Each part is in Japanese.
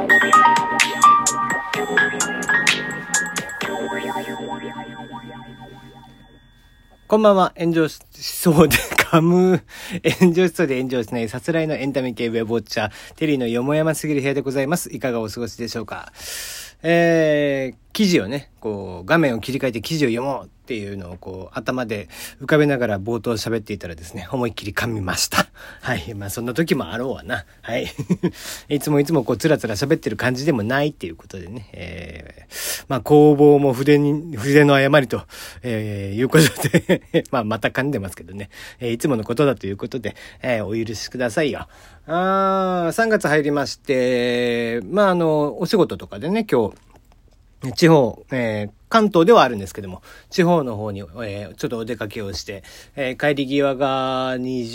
こんばんは。炎上しそうで炎上しそうで炎上しないさすらいのエンタメ系ウェブウォッチャーテリーのよもやますぎる部屋でございます。いかがお過ごしでしょうか。記事をね、画面を切り替えて記事を読もうっていうのを頭で浮かべながら冒頭喋っていたらですね、思いっきり噛みました。はい。そんな時もあろうわな。はい。いつもつらつら喋ってる感じでもないっていうことでね。工房も筆の誤りと、いうことで、また噛んでますけどね。いつものことだということで、お許しくださいよ。3月入りまして、お仕事とかでね、今日、地方、関東ではあるんですけども、地方の方に、ちょっとお出かけをして、帰り際が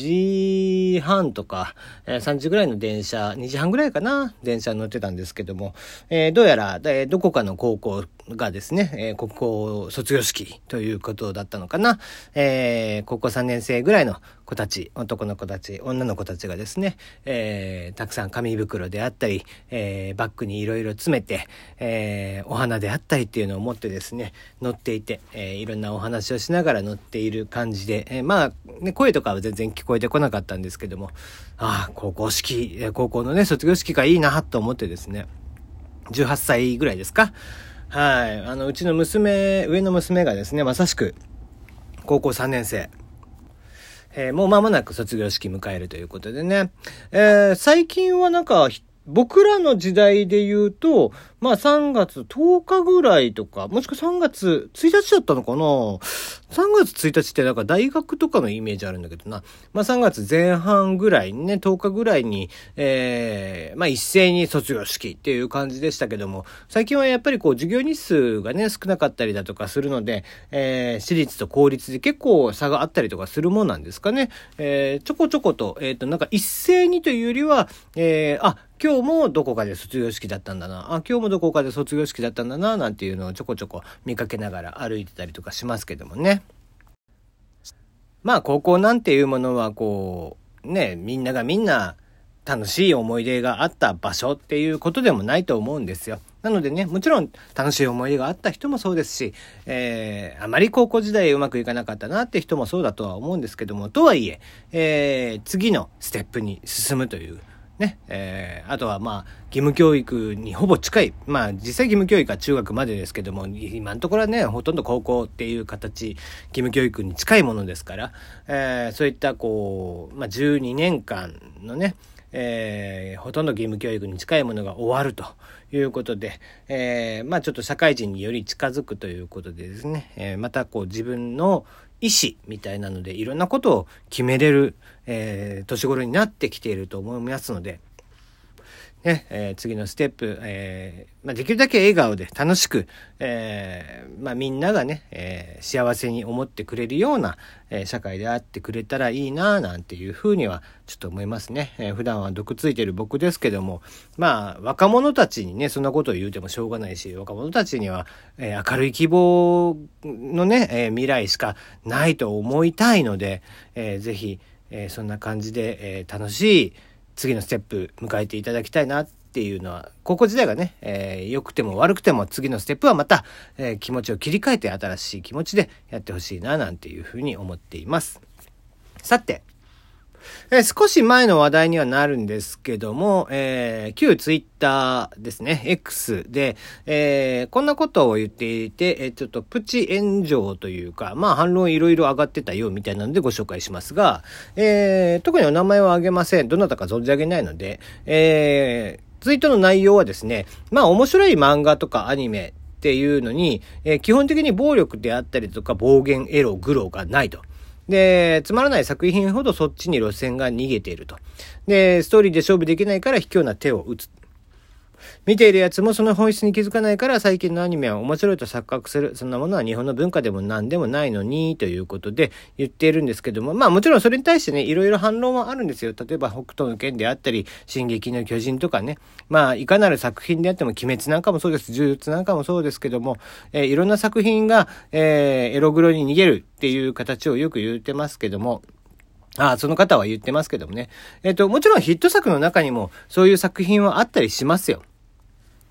2時半とか、3時ぐらいの電車、2時半ぐらいかな、電車に乗ってたんですけども、どうやら、どこかの高校がですね、高校卒業式ということだったのかな、高校3年生ぐらいの子たち、男の子たち、女の子たちがですね、たくさん紙袋であったり、バッグにいろいろ詰めて、お花であったりっていうのを持ってですね、乗っていて、いろんなお話をしながら乗っている感じで、声とかは全然聞こえてこなかったんですけども、高校のね、卒業式がいいなと思ってですね、18歳ぐらいですか。はい。うちの上の娘がですね、まさしく、高校3年生。もう間もなく卒業式迎えるということでね。最近は僕らの時代で言うと、3月10日ぐらいとか、もしくは3月1日だったのかな ?3 月1日って大学とかのイメージあるんだけどな。3月前半ぐらいにね、10日ぐらいに、一斉に卒業式っていう感じでしたけども、最近はやっぱり授業日数がね、少なかったりだとかするので、私立と公立で結構差があったりとかするもんなんですかね。ちょこちょこと、一斉にというよりは、今日もどこかで卒業式だったんだな。今日もどこかで卒業式だったんだな、なんていうのをちょこちょこ見かけながら歩いてたりとかしますけどもね。高校なんていうものはみんながみんな楽しい思い出があった場所っていうことでもないと思うんですよ。なのでね、もちろん楽しい思い出があった人もそうですし、あまり高校時代うまくいかなかったなって人もそうだとは思うんですけども、とはいえ、次のステップに進むという、ね、あとは義務教育にほぼ近い、実際義務教育は中学までですけども、今のところはね、ほとんど高校っていう形、義務教育に近いものですから、そういった12年間のね、ほとんど義務教育に近いものが終わるということで、ちょっと社会人により近づくということでですね、また自分の意思みたいなのでいろんなことを決めれる、年頃になってきていると思いますので、ね、次のステップ、できるだけ笑顔で楽しく、みんながね、幸せに思ってくれるような、社会であってくれたらいいななんていうふうにはちょっと思いますね。普段は毒ついてる僕ですけども、若者たちにね、そんなことを言うてもしょうがないし、若者たちには、明るい希望のね、未来しかないと思いたいので、ぜひ、そんな感じで、楽しい次のステップ迎えていただきたいなっていうのは、高校時代がね、良くても悪くても次のステップはまた、気持ちを切り替えて新しい気持ちでやってほしいななんていうふうに思っています。さて、少し前の話題にはなるんですけども、旧ツイッターですね、X で、こんなことを言っていて、ちょっとプチ炎上というか、反論いろいろ上がってたよみたいなのでご紹介しますが、特にお名前は挙げません。どなたか存じ上げないので、ツイートの内容はですね、面白い漫画とかアニメっていうのに、基本的に暴力であったりとか暴言、エロ、グロがないと。で、つまらない作品ほどそっちに路線が逃げていると。で、ストーリーで勝負できないから卑怯な手を打つ。見ているやつもその本質に気づかないから最近のアニメは面白いと錯覚する。そんなものは日本の文化でも何でもないのにということで言っているんですけども、もちろんそれに対してね、いろいろ反論はあるんですよ。例えば北斗の拳であったり、進撃の巨人とかね。いかなる作品であっても鬼滅なんかもそうです。呪術なんかもそうですけども、いろんな作品が、エログロに逃げるっていう形をよく言ってますけども、その方は言ってますけどもね。もちろんヒット作の中にもそういう作品はあったりしますよ。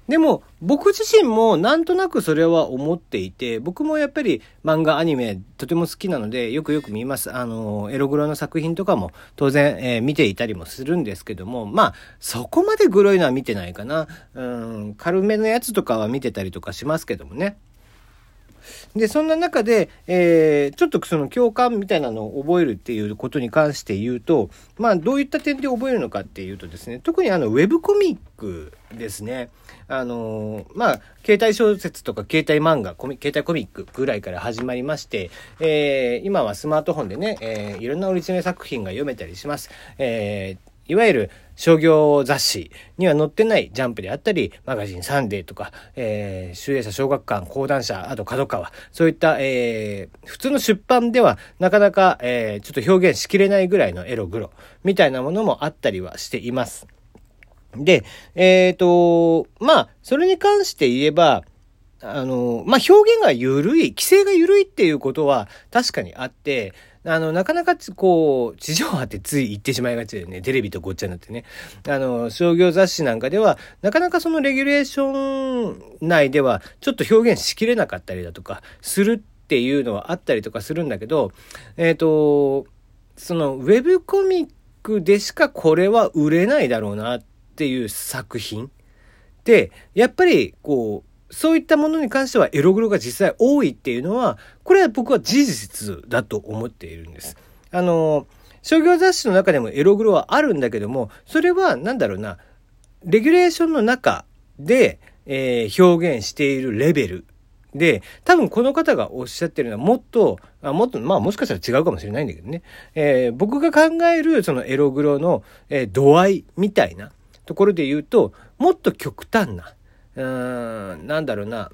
でも僕自身もなんとなくそれは思っていて、僕もやっぱり漫画アニメとても好きなのでよくよく見ます。エログロの作品とかも当然、見ていたりもするんですけども、まあそこまでグロいのは見てないかな。軽めのやつとかは見てたりとかしますけどもね。でそんな中で、ちょっとその共感みたいなのを覚えるっていうことに関して言うと、まあどういった点で覚えるのかっていうとですね、特にウェブコミックですね。まあ携帯小説とか携帯漫画、携帯コミックぐらいから始まりまして、今はスマートフォンでね、いろんなオリジナル作品が読めたりします。いわゆる商業雑誌には載ってないジャンプであったり、マガジンサンデーとか、集英社小学館講談社、あと角川、そういった、普通の出版ではなかなか、ちょっと表現しきれないぐらいのエログロみたいなものもあったりはしています。で、まあそれに関して言えば、まあ表現が緩い、規制が緩いっていうことは確かにあって、なかなかこう地上波ってつい言ってしまいがちでね、テレビとごっちゃになってね、商業雑誌なんかではなかなかそのレギュレーション内ではちょっと表現しきれなかったりだとかするっていうのはあったりとかするんだけど、そのウェブコミックでしかこれは売れないだろうなっていう作品で、やっぱりこうそういったものに関してはエログロが実際多いっていうのは、これは僕は事実だと思っているんです。商業雑誌の中でもエログロはあるんだけども、それはなんだろうな、レギュレーションの中で、表現しているレベルで、多分この方がおっしゃってるのはもっとまあもしかしたら違うかもしれないんだけどね、僕が考えるそのエログロの、度合いみたいなところで言うと、もっと極端な、なんだろうな、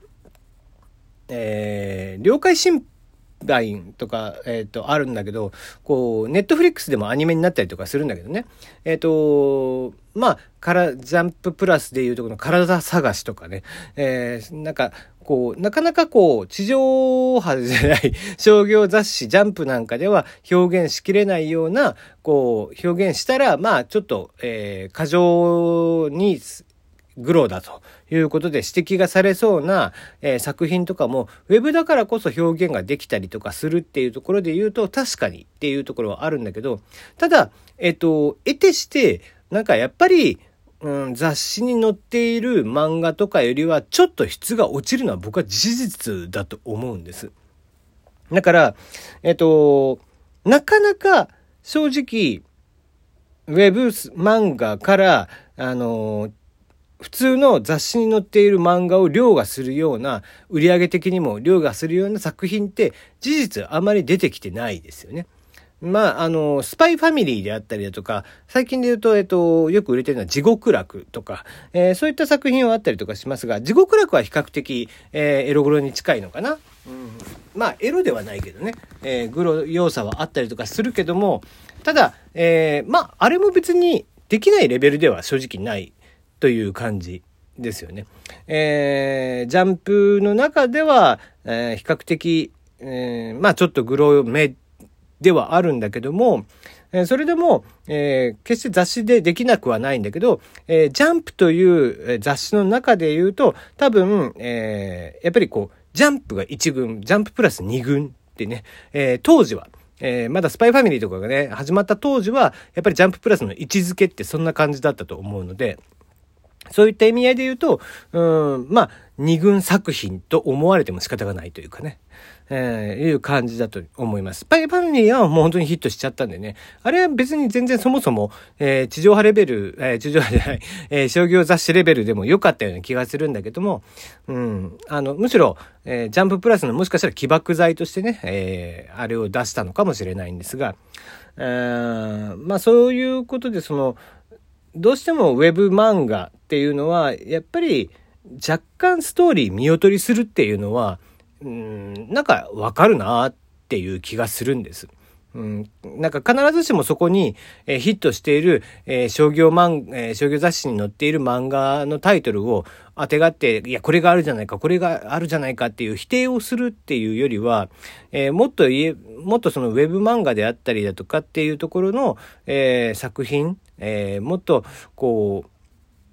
了解審判とか、あるんだけど、こう、ネットフリックスでもアニメになったりとかするんだけどね。まあ、ジャンププラスでいうとこの体探しとかね。なんか、こう、なかなかこう、地上波じゃない商業雑誌、ジャンプなんかでは表現しきれないような、こう、表現したら、まあ、ちょっと、過剰に、グロだということで指摘がされそうな、作品とかもウェブだからこそ表現ができたりとかするっていうところで言うと確かにっていうところはあるんだけど、ただ得てしてなんかやっぱり、雑誌に載っている漫画とかよりはちょっと質が落ちるのは僕は事実だと思うんです。だからなかなか正直ウェブ漫画から普通の雑誌に載っている漫画を凌駕するような、売上的にも凌駕するような作品って事実あまり出てきてないですよね。まあ、スパイファミリーであったりだとか、最近で言うと、よく売れてるのは地獄楽とか、そういった作品はあったりとかしますが、地獄楽は比較的、エログロに近いのかな。まあ、エロではないけどね、グロ要素はあったりとかするけども、ただ、まあ、あれも別にできないレベルでは正直ないという感じですよね。ジャンプの中では、比較的、まあちょっとグロめではあるんだけども、それでも、決して雑誌でできなくはないんだけど、ジャンプという雑誌の中で言うと多分、やっぱりこうジャンプが1軍、ジャンププラス2軍ってね、当時はまだスパイファミリーとかがね始まった当時はやっぱりジャンププラスの位置づけってそんな感じだったと思うので、そういった意味合いで言うと、まあ、二軍作品と思われても仕方がないというかね、いう感じだと思います。スパイファミリーはもう本当にヒットしちゃったんでね、あれは別に全然そもそも、地上波レベル、地上波じゃない、商業雑誌レベルでも良かったような気がするんだけども、むしろ、ジャンププラスのもしかしたら起爆剤としてね、あれを出したのかもしれないんですが、まあそういうことでどうしてもウェブ漫画っていうのはやっぱり若干ストーリー見劣りするっていうのはなんかわかるなっていう気がするんです。なんか必ずしもそこに、ヒットしている、商業雑誌に載っている漫画のタイトルを当てがって、いやこれがあるじゃないかこれがあるじゃないかっていう否定をするっていうよりは、もっとそのウェブ漫画であったりだとかっていうところの、作品、もっとこう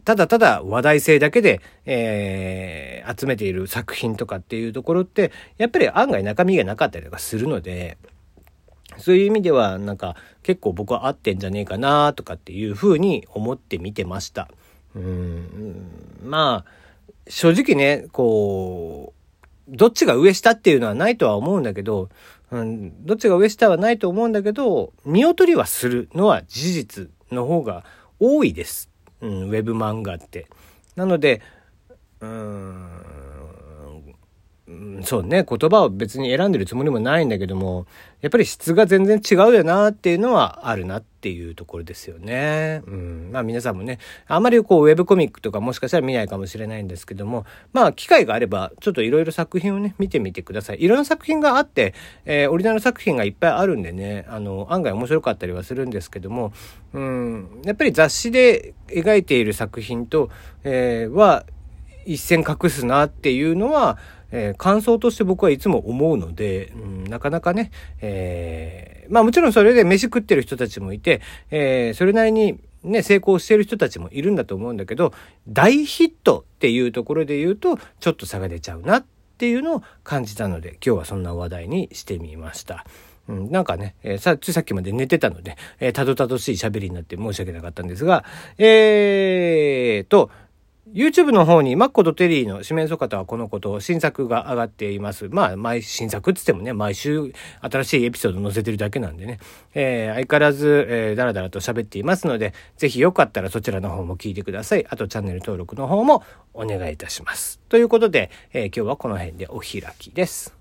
ただただ話題性だけで、集めている作品とかっていうところって、やっぱり案外中身がなかったりとかするので、そういう意味ではなんか結構僕は合ってんじゃねえかなとかっていうふうに思って見てました。まあ正直ね、こうどっちが上下っていうのはないとは思うんだけど、どっちが上下はないと思うんだけど、見劣りはするのは事実の方が多いです。ウェブ漫画って。なので、そうね、言葉を別に選んでるつもりもないんだけども、やっぱり質が全然違うよなっていうのはあるなっていうところですよね。まあ皆さんもね、あんまりこうウェブコミックとかもしかしたら見ないかもしれないんですけども、まあ機会があればちょっといろいろ作品をね見てみてください。いろんな作品があって、オリジナル作品がいっぱいあるんでね、案外面白かったりはするんですけども、やっぱり雑誌で描いている作品と、は一線画すなっていうのは、感想として僕はいつも思うので、なかなかね、まあもちろんそれで飯食ってる人たちもいて、それなりにね成功してる人たちもいるんだと思うんだけど、大ヒットっていうところで言うとちょっと差が出ちゃうなっていうのを感じたので、今日はそんな話題にしてみました。なんかね、さっきまで寝てたので、たどたどしい喋りになって申し訳なかったんですが、YouTube の方にマッコとテリーの四面楚歌はこのこと新作が上がっています。まあ新作って言ってもね、毎週新しいエピソード載せてるだけなんでね、相変わらず、だらだらと喋っていますので、ぜひよかったらそちらの方も聞いてください。あとチャンネル登録の方もお願いいたします。ということで、今日はこの辺でお開きです。